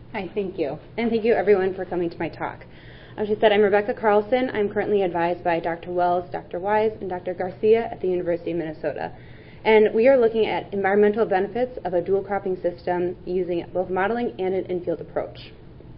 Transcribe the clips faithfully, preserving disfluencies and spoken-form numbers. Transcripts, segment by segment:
Hi, thank you. And thank you everyone for coming to my talk. As she said, I'm Rebecca Carlson. I'm currently advised by Doctor Wells, Doctor Wise, and Doctor Garcia at the University of Minnesota. And we are looking at environmental benefits of a dual cropping system using both modeling and an in-field approach.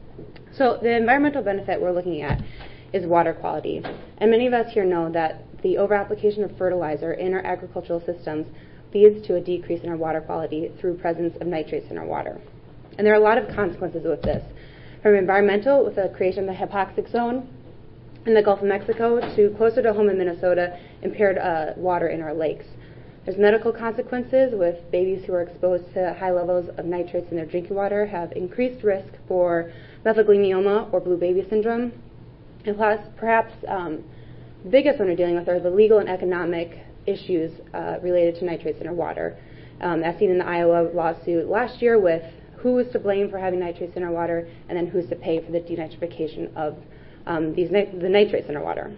So the environmental benefit we're looking at is water quality. And many of us here know that the over-application of fertilizer in our agricultural systems leads to a decrease in our water quality through presence of nitrates in our water. And there are a lot of consequences with this, from environmental, with the creation of the hypoxic zone in the Gulf of Mexico, to closer to home in Minnesota, impaired uh, water in our lakes. There's medical consequences, with babies who are exposed to high levels of nitrates in their drinking water have increased risk for mesothelioma or blue baby syndrome. And plus, perhaps um, the biggest one we're dealing with are the legal and economic issues uh, related to nitrates in our water. Um, as seen in the Iowa lawsuit last year, with who is to blame for having nitrates in our water, and then who's to pay for the denitrification of um, these nit- the nitrates in our water.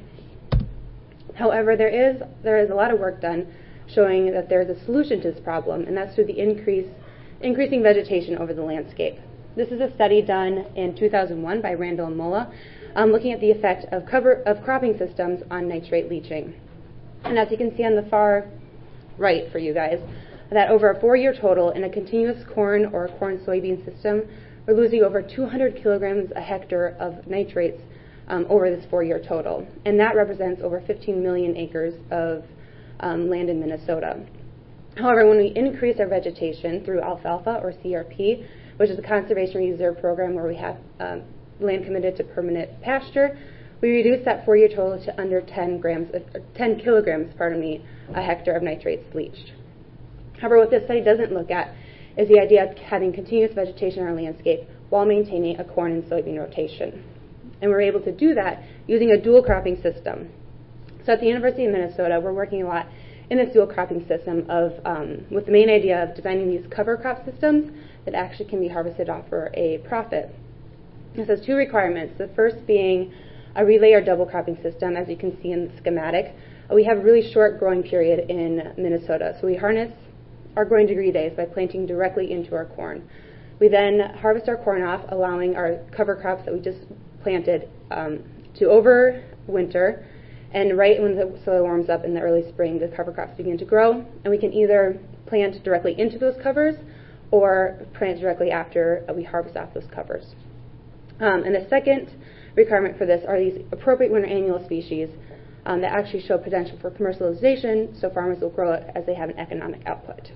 However, there is there is a lot of work done showing that there is a solution to this problem, and that's through the increase increasing vegetation over the landscape. This is a study done in two thousand one by Randall and Mola, um, looking at the effect of cover of cropping systems on nitrate leaching. And as you can see on the far right for you guys, that over a four-year total in a continuous corn or corn soybean system, we're losing over two hundred kilograms a hectare of nitrates um, over this four-year total. And that represents over fifteen million acres of um, land in Minnesota. However, when we increase our vegetation through alfalfa or C R P, which is a conservation reserve program where we have um, land committed to permanent pasture, we reduce that four-year total to under ten grams, of, ten kilograms, pardon me, a hectare of nitrates leached. However, what this study doesn't look at is the idea of having continuous vegetation in our landscape while maintaining a corn and soybean rotation. And we're able to do that using a dual cropping system. So at the University of Minnesota, we're working a lot in this dual cropping system of, um, with the main idea of designing these cover crop systems that actually can be harvested off for a profit. This has two requirements. The first being a relay or double cropping system, as you can see in the schematic. We have a really short growing period in Minnesota, so we harness our growing degree days by planting directly into our corn. We then harvest our corn off, allowing our cover crops that we just planted um, to overwinter, and right when the soil warms up in the early spring, the cover crops begin to grow, and we can either plant directly into those covers or plant directly after we harvest off those covers. Um, and the second requirement for this are these appropriate winter annual species um, that actually show potential for commercialization, so farmers will grow it as they have an economic output.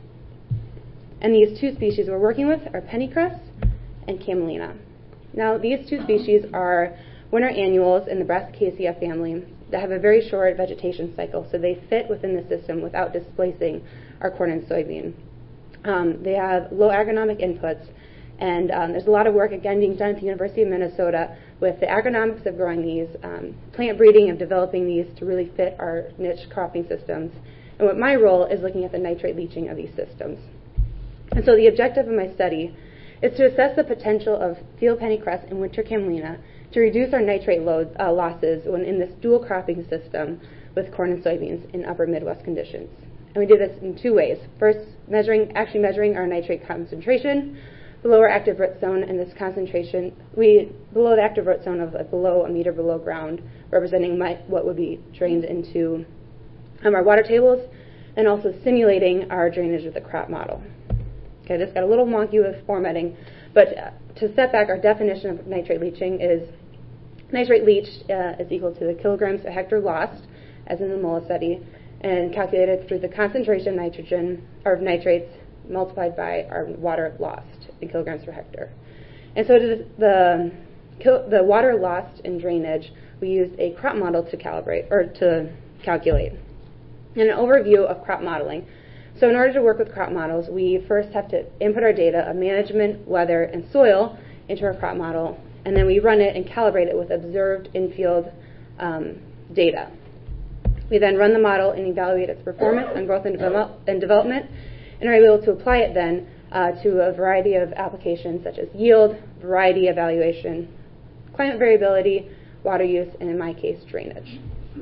And these two species we're working with are pennycress and camelina. Now, these two species are winter annuals in the Brassicaceae family that have a very short vegetation cycle, so they fit within the system without displacing our corn and soybean. Um, they have low agronomic inputs, and um, there's a lot of work, again, being done at the University of Minnesota with the agronomics of growing these, um, plant breeding, of developing these to really fit our niche cropping systems. And what my role is looking at the nitrate leaching of these systems. And so the objective of my study is to assess the potential of field pennycress and winter camelina to reduce our nitrate load, uh, losses when in this dual cropping system with corn and soybeans in upper Midwest conditions. And we did this in two ways. First, measuring, actually measuring our nitrate concentration below our active root zone, and this concentration, we below the active root zone of uh, below a meter below ground, representing my, what would be drained into um, our water tables, and also simulating our drainage with the crop model. Okay, this got a little wonky with formatting, but uh, to step back, our definition of nitrate leaching is nitrate leached uh, is equal to the kilograms a hectare lost, as in the Mola study, and calculated through the concentration of nitrogen or of nitrates multiplied by our water lost in kilograms per hectare. And so to the the water lost in drainage, we used a crop model to calibrate or to calculate. And an overview of crop modeling. So in order to work with crop models, we first have to input our data of management, weather, and soil into our crop model, and then we run it and calibrate it with observed in-field um, data. We then run the model and evaluate its performance on growth and, develop- and development, and are able to apply it then uh, to a variety of applications such as yield, variety evaluation, climate variability, water use, and in my case, drainage.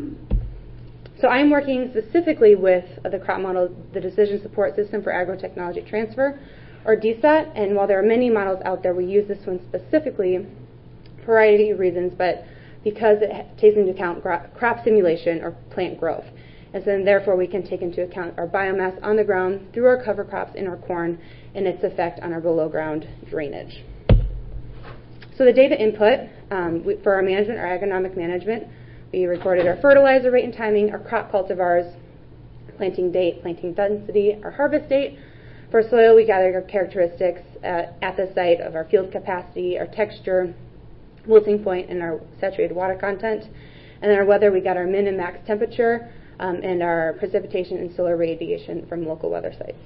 So I'm working specifically with uh, the crop model, the Decision Support System for Agrotechnology Transfer, or D SAT, and while there are many models out there, we use this one specifically for a variety of reasons, but because it takes into account crop simulation or plant growth. And so then therefore we can take into account our biomass on the ground through our cover crops in our corn and its effect on our below ground drainage. So the data input um, we, for our management, our agronomic management, we recorded our fertilizer rate and timing, our crop cultivars, planting date, planting density, our harvest date. For soil, we gathered our characteristics at, at the site of our field capacity, our texture, wilting point, and our saturated water content. And then our weather, we got our min and max temperature um, and our precipitation and solar radiation from local weather sites.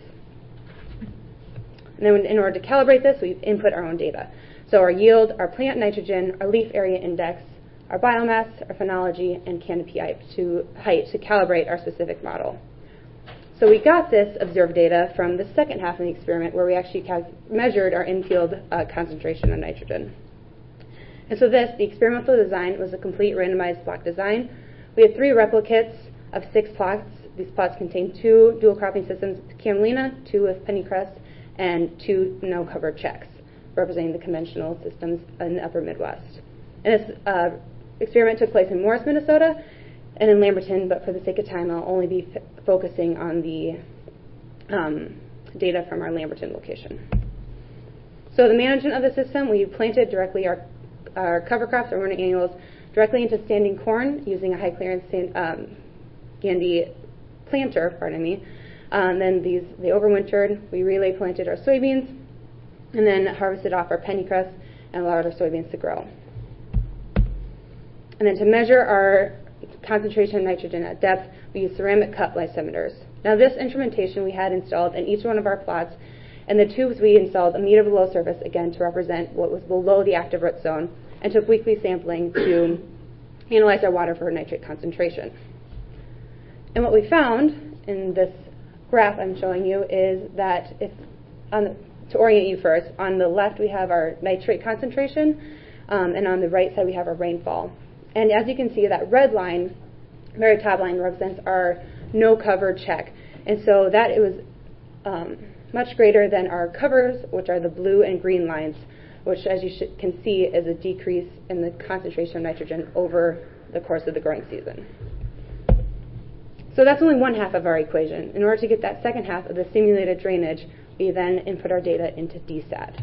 And then in order to calibrate this, we input our own data. So our yield, our plant nitrogen, our leaf area index, our biomass, our phenology, and canopy height to, height to calibrate our specific model. So we got this observed data from the second half of the experiment where we actually measured our in-field uh, concentration of nitrogen. And so this, the experimental design, was a complete randomized block design. We had three replicates of six plots. These plots contain two dual cropping systems with camelina, two with pennycress, and two no-cover checks, representing the conventional systems in the upper Midwest. And this uh, experiment took place in Morris, Minnesota, and in Lamberton, but for the sake of time, I'll only be f focusing on the um, data from our Lamberton location. So the management of the system, we planted directly our, our cover crops, our running annuals, directly into standing corn using a high clearance stand, um, Gandy planter, pardon me. Um, then these, they overwintered. We relay planted our soybeans, and then harvested off our pennycress and allowed our soybeans to grow. And then to measure our concentration of nitrogen at depth, we use ceramic cup lysimeters. Now this instrumentation we had installed in each one of our plots, and the tubes we installed a meter below surface, again, to represent what was below the active root zone, and took weekly sampling to analyze our water for nitrate concentration. And what we found in this graph I'm showing you is that if, on the, to orient you first, on the left we have our nitrate concentration, um, and on the right side we have our rainfall. And as you can see, that red line, very top line, represents our no cover check. And so that it was um, much greater than our covers, which are the blue and green lines, which, as you should, can see, is a decrease in the concentration of nitrogen over the course of the growing season. So that's only one half of our equation. In order to get that second half of the simulated drainage, we then input our data into D SAT.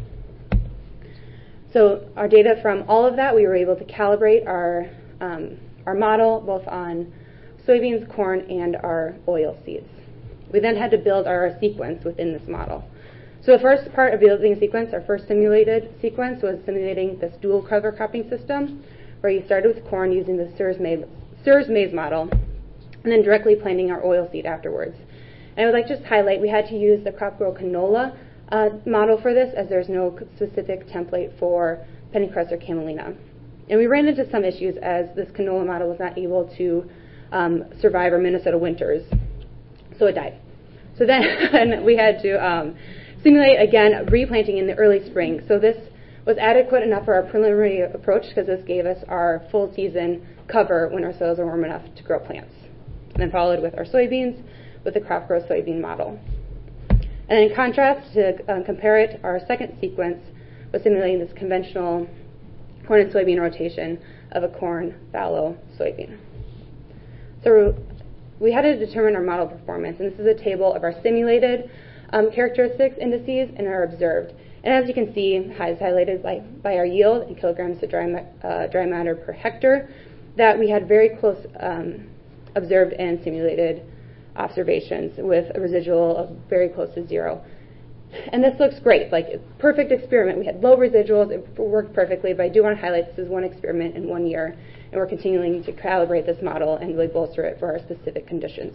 So our data from all of that, we were able to calibrate our, um, our model both on soybeans, corn, and our oil seeds. We then had to build our sequence within this model. So the first part of building a sequence, our first simulated sequence, was simulating this dual cover cropping system, where you started with corn using the Sears Maize, Sears Maize model, and then directly planting our oil seed afterwards. And I would like to just highlight, we had to use the Crop Grow canola uh, model for this, as there's no specific template for pennycress or camelina. And we ran into some issues as this canola model was not able to um, survive our Minnesota winters, so it died. So then we had to um, simulate, again, replanting in the early spring. So this was adequate enough for our preliminary approach because this gave us our full season cover when our soils are warm enough to grow plants. And then followed with our soybeans with the Crop Grow soybean model. And in contrast, to um, compare it, our second sequence was simulating this conventional corn and soybean rotation of a corn, fallow, soybean. So we had to determine our model performance, and this is a table of our simulated um, characteristics indices and our observed. And as you can see, is highlighted by, by our yield in kilograms of dry, uh, dry matter per hectare, that we had very close um, observed and simulated observations with a residual of very close to zero. And this looks great, like a perfect experiment. We had low residuals, it worked perfectly, but I do want to highlight this is one experiment in one year, and we're continuing to calibrate this model and really bolster it for our specific conditions.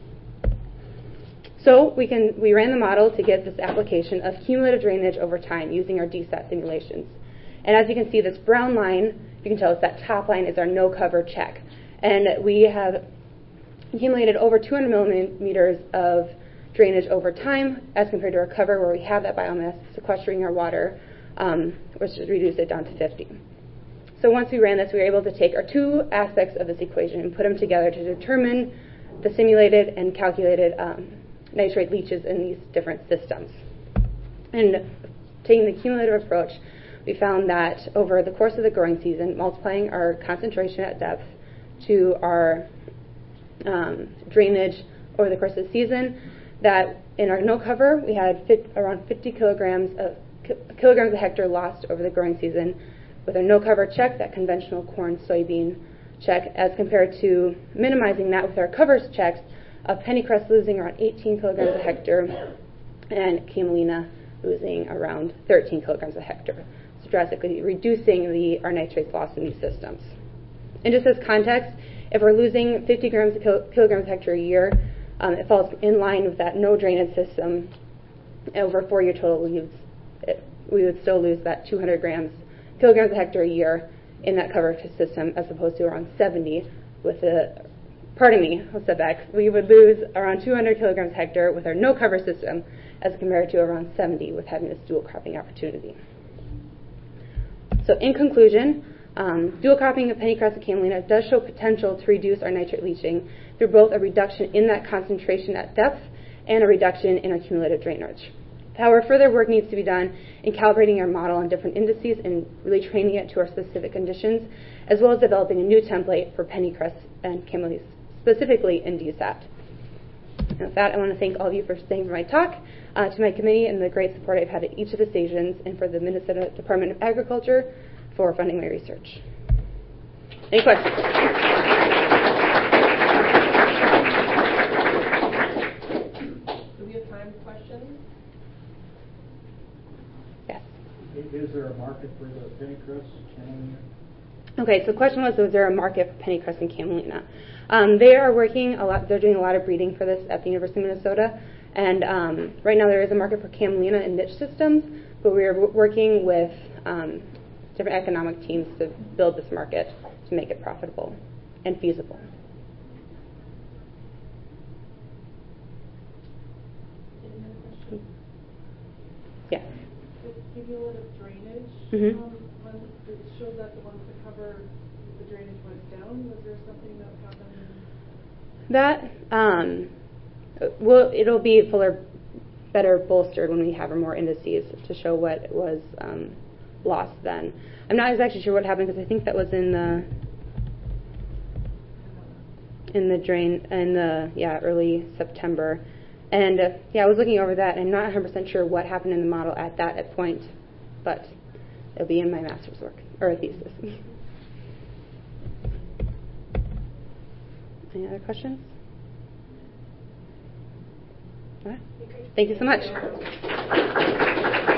So we can we ran the model to get this application of cumulative drainage over time using our D SAT simulations. And as you can see, this brown line, you can tell us that top line is our no cover check. And we have accumulated over two hundred millimeters of drainage over time as compared to our cover where we have that biomass sequestering our water, um, which has reduced it down to fifty. So once we ran this, we were able to take our two aspects of this equation and put them together to determine the simulated and calculated um, nitrate leaches in these different systems. And taking the cumulative approach, we found that over the course of the growing season, multiplying our concentration at depth to our um, drainage over the course of the season, that in our no cover we had fit, around fifty kilograms of kilograms a hectare lost over the growing season. With our no cover check, that conventional corn soybean check, as compared to minimizing that with our covers checks of pennycress losing around eighteen kilograms a hectare and camelina losing around thirteen kilograms a hectare, so drastically reducing the our nitrates loss in these systems. And just as context, if we're losing fifty grams a kil- kilograms a hectare a year, um, it falls in line with that no drainage system. Over a four-year total, we would, it, we would still lose that two hundred grams kilograms a hectare a year in that cover system, as opposed to around seventy with the, pardon me, I'll step back. We would lose around two hundred kilograms a hectare with our no cover system, as compared to around seventy with having this dual cropping opportunity. So in conclusion, um, dual cropping of pennycress and camelina does show potential to reduce our nitrate leaching through both a reduction in that concentration at depth and a reduction in our cumulative drainage. However, further work needs to be done in calibrating our model on different indices and really training it to our specific conditions, as well as developing a new template for pennycress and camelina, specifically in D SAT. And with that, I want to thank all of you for staying for my talk, uh, to my committee and the great support I've had at each of the stations, and for the Minnesota Department of Agriculture for funding my research. Any questions? Do we have time for questions? Yes. Is there a market for the pennycress camelina? Okay, so the question was, is there a market for pennycress and camelina? Um, they are working a lot, they're doing a lot of breeding for this at the University of Minnesota, and um, right now there is a market for camelina in niche systems, but we are w- working with um, different economic teams to build this market to make it profitable and feasible. Any other questions? Yes. The cumulative drainage, Mm-hmm. um, when it shows that the ones that cover the drainage went down. Was there something that happened? That um, will it'll be fuller, better bolstered when we have more indices to show what was um, lost then. I'm not exactly sure what happened, because I think that was in the in the drain in the yeah early September, and uh, yeah I was looking over that, and I'm not one hundred percent sure what happened in the model at that point, but it'll be in my master's work or a thesis. Any other questions? All right. Thank you so much.